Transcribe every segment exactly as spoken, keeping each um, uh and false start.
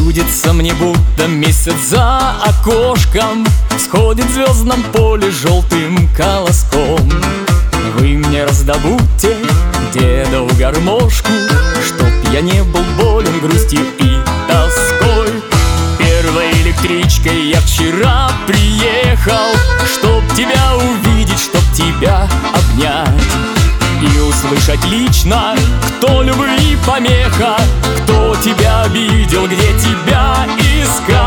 Чудится мне, будто месяц за окошком сходит в звездном поле желтым колоском. Вы мне раздобудьте дедову гармошку, чтоб я не был болен грустью и тоской. Первой электричкой я вчера приехал, чтоб тебя увидеть, чтоб тебя обнять и услышать лично, кто любви помеха, кто тебя обидел, где тебя искать.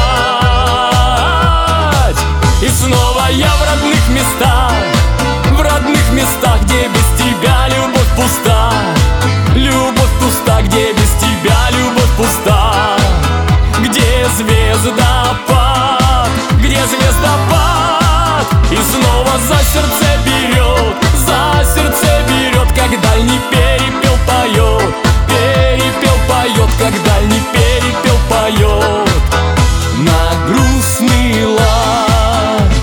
И снова я в родных местах, в родных местах, где без тебя любовь пуста. Любовь пуста, где без тебя любовь пуста. Где звездопад, где звездопад. И снова за сердце берет, за сердце берет, как дальний перепел поет. Перепел поет, как дальний перепел поет на грустный лад.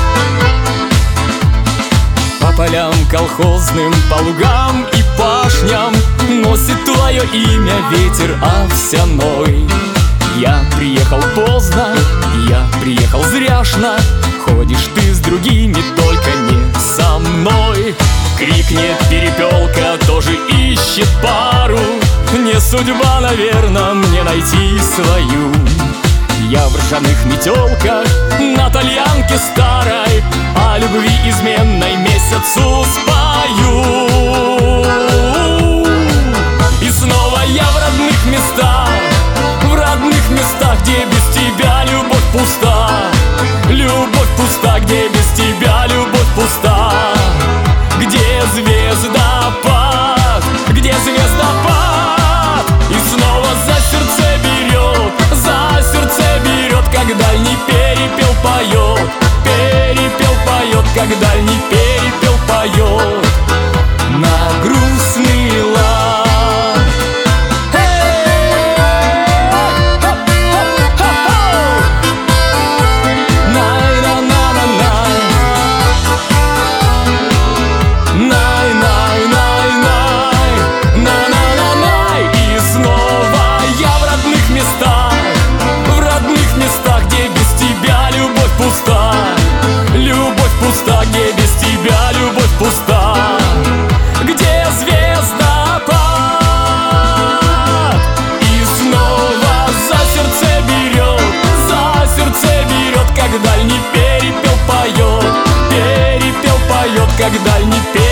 По полям колхозным, по лугам и пашням носит твое имя ветер овсяной. Я приехал поздно, я приехал зряшно. Ходишь ты с другими, только не со мной. Крикнет перепелка, тоже ищет пару. Не судьба, наверное, мне найти свою. Я в ржаных метелках на тальянке старой о любви изменной месяцу спою. И снова я в родных местах, в родных местах, где без тебя любовь пуста. Любовь пуста, где без тебя любовь пуста. Где звездопад, где звездопад. И снова за сердце берет, за сердце берет, как дальний перепел поет. Перепел поет, как дальний перепел поет на грустный лад. Пуста, где звездопад. И снова за сердце берет, за сердце берет, как дальний перепел поет. Перепел поет, как дальний перепел.